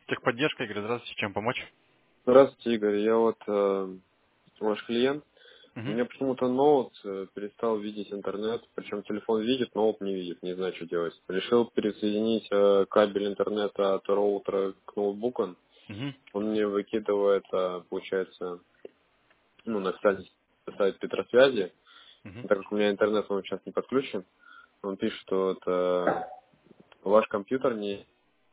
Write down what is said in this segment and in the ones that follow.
Техподдержка, Игорь, здравствуйте, чем помочь? Здравствуйте, Игорь. Я вот ваш клиент. У Мгм. меня почему-то ноут перестал видеть интернет, причем телефон видит, ноут не видит, не знаю, что делать. Решил пересоединить кабель интернета от роутера к ноутбуку. Мгм. Он мне выкидывает, получается, ну, на сайт Петросвязи. Мгм. Так как у меня интернет он сейчас не подключен, он пишет, что это ваш компьютер не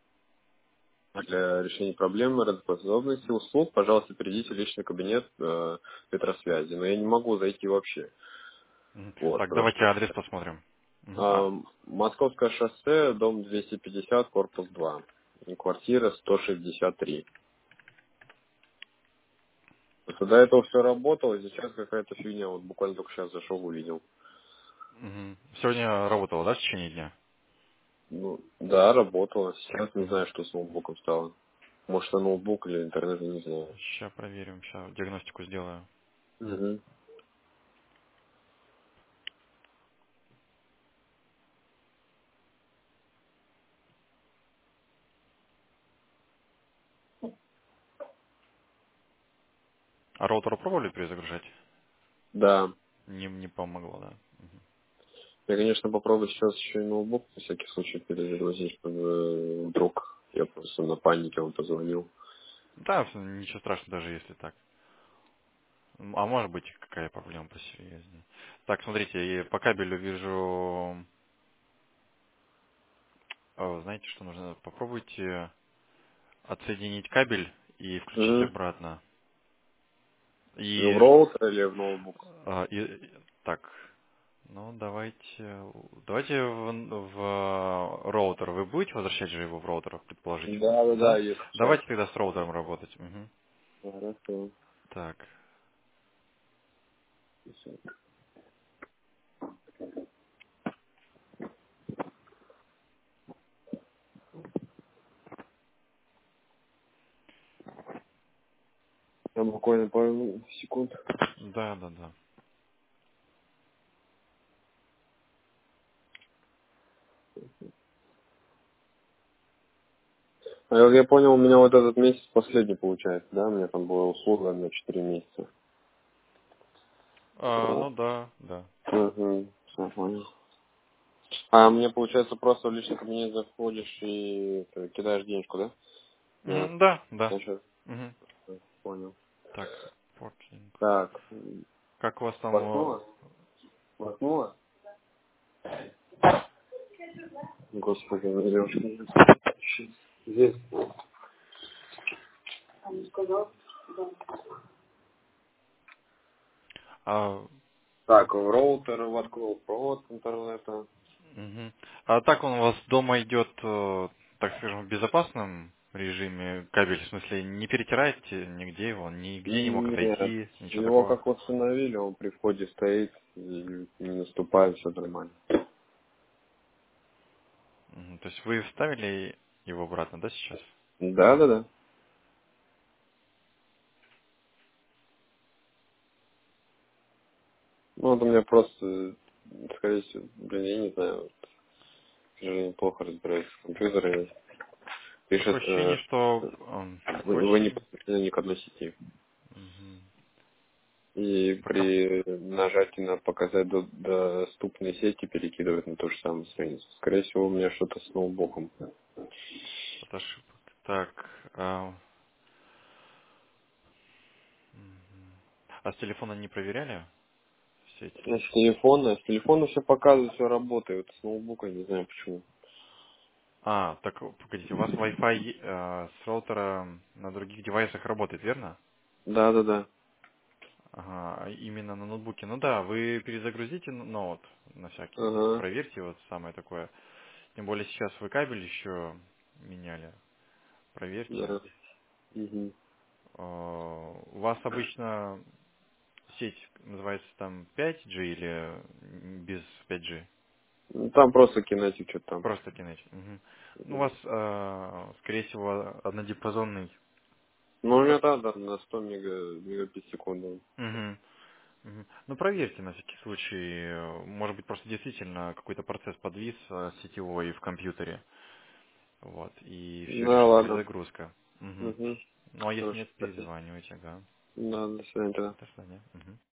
для решения проблемы работоспособности услуг, пожалуйста, перейдите в личный кабинет Петросвязи. Но я не могу зайти вообще. Мгм. Вот, Так, потому давайте что адрес посмотрим. Мгм. Московское шоссе, дом 250, корпус 2. И квартира 163. Вот до этого все работало, сейчас какая-то фигня. Вот буквально только сейчас зашел, увидел. Мгм. Сегодня работала, да, в течение дня? Ну, да, работало. Сейчас не Мгм. знаю, что с ноутбуком стало. Может, это ноутбук или интернет, я не знаю. Сейчас проверим, сейчас диагностику сделаю. Угу. А роутер пробовали перезагружать? Да. Не помогло, да? Мгм. Я, конечно, попробую сейчас еще и ноутбук на всякий случай перезагрузить, чтобы вдруг я просто на панике он позвонил. Да, ничего страшного, даже если так. А может быть, какая проблема посерьезнее. Так, смотрите, по кабелю вижу... знаете, что нужно? Попробуйте отсоединить кабель и включить Угу. обратно. В И роутер или в ноутбук? так, ну давайте в роутер. Вы будете возвращать же его в роутер, предположительно, Да, да, да, да? если сейчас. Давайте тогда с роутером работать. Мгм. Хорошо. Так, Там буквально пару секунд. да, да, да. А вот я понял, у меня вот этот месяц последний получается, да? У меня там была услуга на 4 месяца. Ну да, да. Угу, все понял. А мне, получается, просто в личный кабинет заходишь и кидаешь денежку, да? Да. Да, да. Значит, Мгм. понял. Так, портлинг. Так, Как у вас там? воткнула? Воткнула? Господи, девушка. Здесь. А, Так, в роутер воткнул провод интернета. мгм. А так он у вас дома идет, так скажем, в безопасном режиме кабель, в смысле, не перетираете нигде его, нигде не мог Нет, отойти, ничего его такого? как установили, он при входе стоит и не наступает, все нормально. Мгм. То есть вы вставили его обратно, да, сейчас? Да, да, да. Ну, вот у меня просто, скорее всего, блин, я не знаю, вот, к сожалению, плохо разбираюсь в компьютере. Пишет, Такое ощущение, что... такое вы не ощущение... подключены ни к одной сети. Мгм. И Пока при нажатии на показать доступные сети перекидывает на ту же самую страницу. Скорее всего, у меня что-то с ноутбуком. от ошибок. Так, мгм. А с телефона не проверяли сеть? С телефона все показывает, все работает. С ноутбука не знаю почему. Так, погодите, у вас Wi-Fi с роутера на других девайсах работает, верно? Да, да, да. Ага, именно на ноутбуке. Ну да, вы перезагрузите ноут на всякий, Ага. проверьте вот самое такое. Тем более сейчас вы кабель еще меняли. Проверьте. Да. Мгм. У вас обычно сеть называется там 5G или без 5G? Ну, там просто кинетик что-то там. Просто Kinect. Мгм. Ну, у вас, скорее всего, однодиапазонный. Ну, у меня да, на 100 мегабит в секунду. Мгм. Мгм. Ну, проверьте на всякий случай. Может быть, просто действительно какой-то процесс подвис сетевой в компьютере. Вот. И все Да, решит ладно. перезагрузка. Мгм. Угу. Ну а если Хорошо, нет, спасибо. перезванивайте, ага. Да, до свидания тогда. До свидания. Мгм.